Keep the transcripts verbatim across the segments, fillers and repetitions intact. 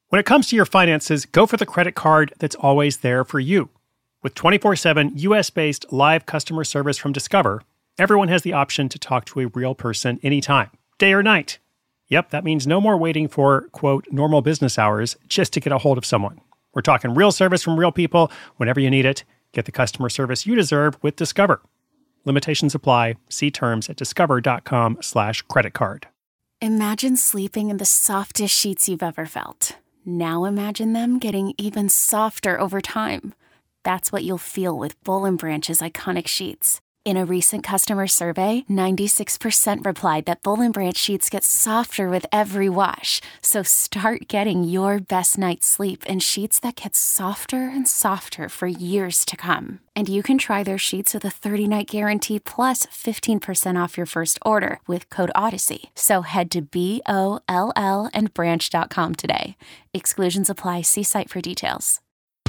When it comes to your finances, go for the credit card that's always there for you. With twenty-four seven U S-based live customer service from Discover, everyone has the option to talk to a real person anytime, day or night. Yep, that means no more waiting for, quote, normal business hours just to get a hold of someone. We're talking real service from real people whenever you need it. Get the customer service you deserve with Discover. Limitations apply. See terms at discover.com slash credit card. Imagine sleeping in the softest sheets you've ever felt. Now imagine them getting even softer over time. That's what you'll feel with Boll and Branch's iconic sheets. In a recent customer survey, ninety-six percent replied that Boll and Branch sheets get softer with every wash. So start getting your best night's sleep in sheets that get softer and softer for years to come. And you can try their sheets with a thirty-night guarantee plus fifteen percent off your first order with code Odyssey. So head to B O L L and branch dot com today. Exclusions apply. See site for details.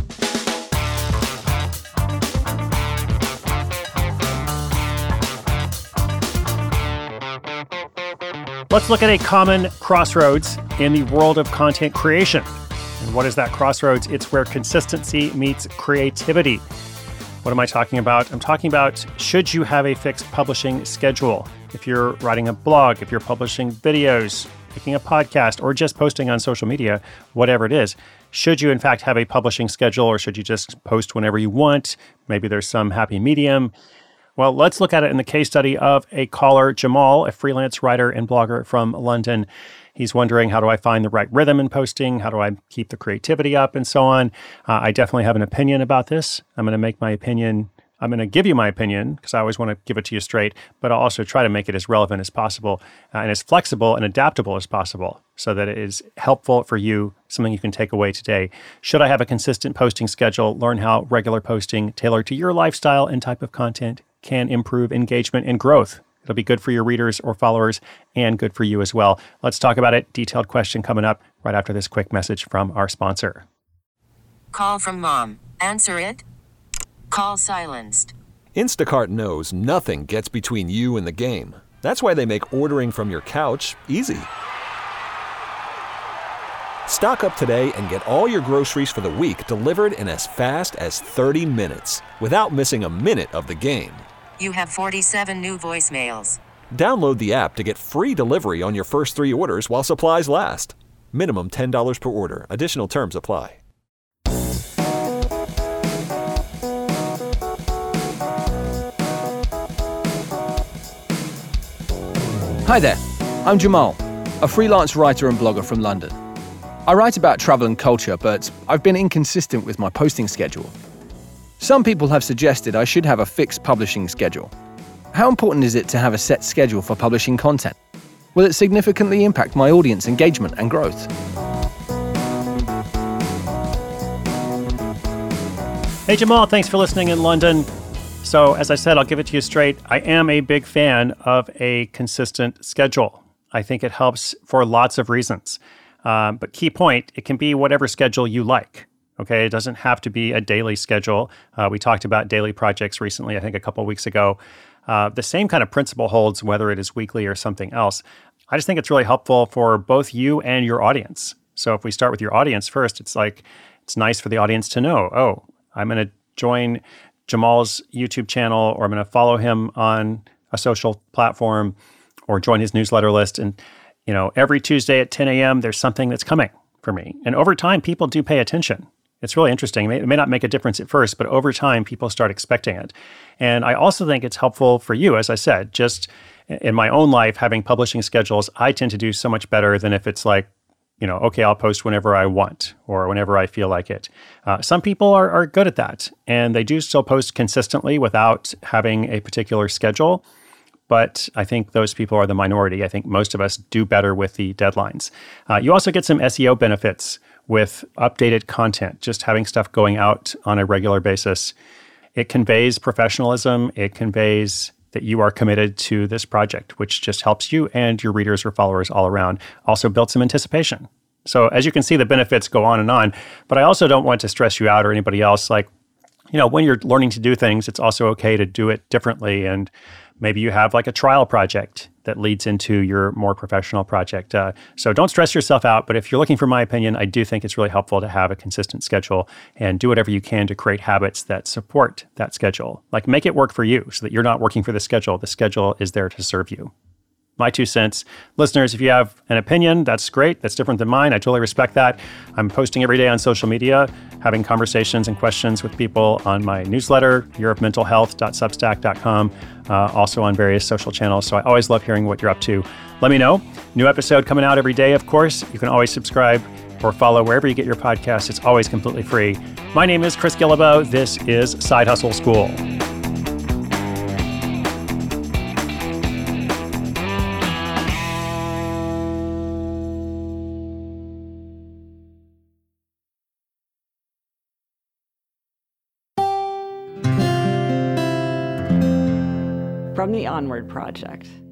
Let's look at a common crossroads in the world of content creation. And what is that crossroads? It's where consistency meets creativity. What am I talking about? I'm talking about, should you have a fixed publishing schedule? If you're writing a blog, if you're publishing videos, making a podcast, or just posting on social media, whatever it is, should you in fact have a publishing schedule, or should you just post whenever you want? Maybe there's some happy medium. Well, let's look at it in the case study of a caller, Jamal, a freelance writer and blogger from London. He's wondering, how do I find the right rhythm in posting? How do I keep the creativity up and so on? Uh, I definitely have an opinion about this. I'm going to make my opinion, I'm going to give you my opinion because I always want to give it to you straight, but I'll also try to make it as relevant as possible uh, and as flexible and adaptable as possible so that it is helpful for you, something you can take away today. Should I have a consistent posting schedule? Learn how regular posting tailored to your lifestyle and type of content can improve engagement and growth. It'll be good for your readers or followers and good for you as well. Let's talk about it. Detailed question coming up right after this quick message from our sponsor. Call from mom. Answer it. Call silenced. Instacart knows nothing gets between you and the game. That's why they make ordering from your couch easy. Stock up today and get all your groceries for the week delivered in as fast as thirty minutes without missing a minute of the game. You have forty-seven new voicemails. Download the app to get free delivery on your first three orders while supplies last. Minimum ten dollars per order. Additional terms apply. Hi there, I'm Jamal, a freelance writer and blogger from London. I write about travel and culture, but I've been inconsistent with my posting schedule. Some people have suggested I should have a fixed publishing schedule. How important is it to have a set schedule for publishing content? Will it significantly impact my audience engagement and growth? Hey Jamal, thanks for listening in London. So as I said, I'll give it to you straight. I am a big fan of a consistent schedule. I think it helps for lots of reasons. Um, but key point, it can be whatever schedule you like. Okay, it doesn't have to be a daily schedule. Uh, we talked about daily projects recently, I think a couple of weeks ago. Uh, the same kind of principle holds whether it is weekly or something else. I just think it's really helpful for both you and your audience. So if we start with your audience first, it's like, it's nice for the audience to know, oh, I'm going to join Jamal's YouTube channel, or I'm going to follow him on a social platform, or join his newsletter list. And, you know, every Tuesday at ten a.m., there's something that's coming for me. And over time, people do pay attention. It's really interesting. It may, it may not make a difference at first, but over time, people start expecting it. And I also think it's helpful for you, as I said, just in my own life, having publishing schedules, I tend to do so much better than if it's like, you know, okay, I'll post whenever I want or whenever I feel like it. Uh, some people are, are good at that, and they do still post consistently without having a particular schedule. But I think those people are the minority. I think most of us do better with the deadlines. Uh, you also get some S E O benefits with updated content, just having stuff going out on a regular basis. It conveys professionalism. It conveys that you are committed to this project, which just helps you and your readers or followers all around. Also build some anticipation. So as you can see, the benefits go on and on, but I also don't want to stress you out or anybody else. Like, you know, when you're learning to do things, it's also okay to do it differently. And maybe you have like a trial project that leads into your more professional project. Uh, so don't stress yourself out. But if you're looking for my opinion, I do think it's really helpful to have a consistent schedule and do whatever you can to create habits that support that schedule. Like make it work for you so that you're not working for the schedule. The schedule is there to serve you. My two cents. Listeners, if you have an opinion, that's great. That's different than mine. I totally respect that. I'm posting every day on social media, having conversations and questions with people on my newsletter, europe mental health dot substack dot com, uh, also on various social channels. So I always love hearing what you're up to. Let me know. New episode coming out every day, of course. You can always subscribe or follow wherever you get your podcasts. It's always completely free. My name is Chris Guillebeau. This is Side Hustle School. From the Onward Project.